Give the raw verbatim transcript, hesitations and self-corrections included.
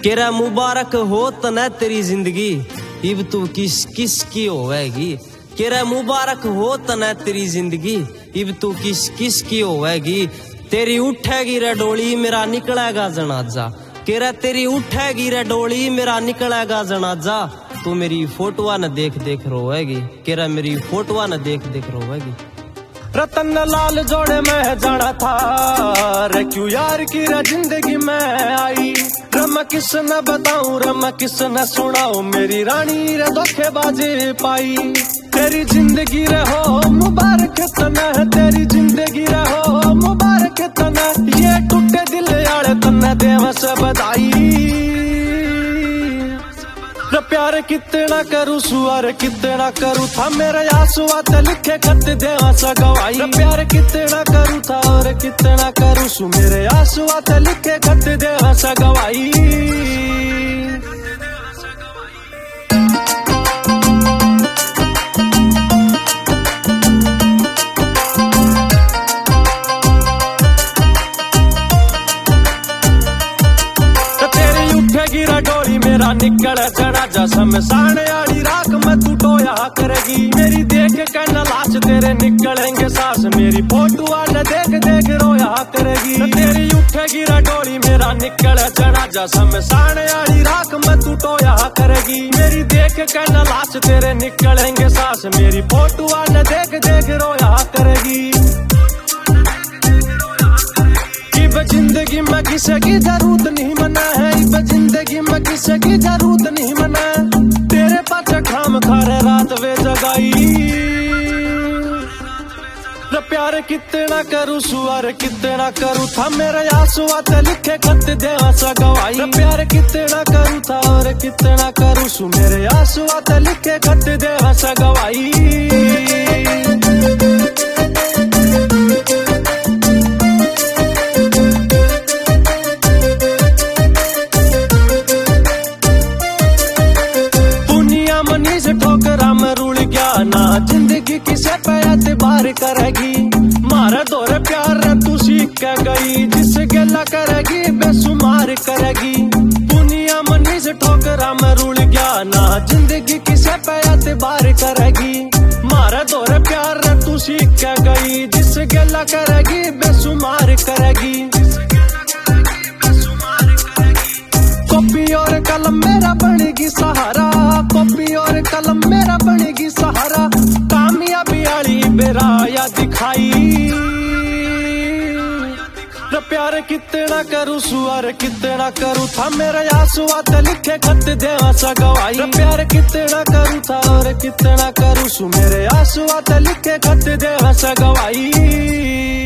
केरा मुबारक हो तने तेरी जिंदगी, इब तू किस किस की होवेगी। केरा मुबारक हो तने तेरी जिंदगी, इब तू किस किस की होवेगी। तेरी उठेगी रे डोली मेरा निकलेगा जनाजा, केरा तेरी उठेगी रे डोली मेरा निकलेगा जनाजा। तू मेरी फोटोआ न देख देख रोवेगी, केरा मेरी फोटोआ न देख देख रोवेगी। रतन लाल जोड़े में जाना था रे, क्यों यार की रे जिंदगी में आई। रम किस न बताऊं रम किस न सुनाऊं, मेरी रानी रे धोखेबाजी पाई। तेरी जिंदगी रे हो मुबारक तना, तेरी जिंदगी रे हो मुबारक तना। ये टूटे दिल यार तन्ने देव से बधाई। प्यार कितना करूं सुअर कितना करूं था, मेरे आंसुआ ते लिखे खत देवा सा गवाई। प्यार कितना करूं था और कितना करूं सु, मेरे आंसुआ ते लिखे खत देवा सा गवाई। गिरा डोरी मेरा निकले चढ़ा जा शमशान आड़ी राख में तू टोया करेगी। मेरी देख के न लाश तेरे निकलेंगे सांस, मेरी फोटो वाले देख देख रोया करेगी। तेरी उठेगी रा डोरी मेरा निकले चढ़ा जा शमशान आड़ी राख में तू टोया करेगी। मेरी देख के न लाश तेरे निकलेंगे सांस, मेरी फोटो वाले देख देख रोया करेगी। जिंदगी में किसी की जरूरत नहीं मना है, इब जिंदगी में किसी की जरूरत नहीं मना। तेरे पास खाम खारे रात वे जगाई। प्यार कितना करूं सुअर कितना करूं था, मेरे आंसुआ ते लिखे खत देवा सा गवाई। प्यार कितना करूं था और कितना करूं सु, मेरे आंसुआ ते लिखे खत देवा सा गवाई। ठोकरा में रुल गया ना, जिंदगी किसे पे एतबार करेगी। मारे दौरे प्यार तू सीख के गई, जिस गला करेगी बेसुमार करेगी। दुनिया मनी से ठोकरा में रुल गया ना, जिंदगी किसे पे एतबार करेगी। मारे दौरे प्यार तू सीख के गई, जिस गला करेगी बेसुमार करेगी। कॉपी और कलम मेरा बनेगी सहारा, कॉपी और कलम मेरा बनेगी सहारा। कामयाबी आली बेराया दिखाई। प्यार कितना करूं सुअर कितना करूं था, मेरे आंसुआ ते लिखे खत देवा सा गवाई। प्यार कितना करूं था और कितना करूं सु, मेरे आंसुआ ते लिखे खत देवा सा गवाई।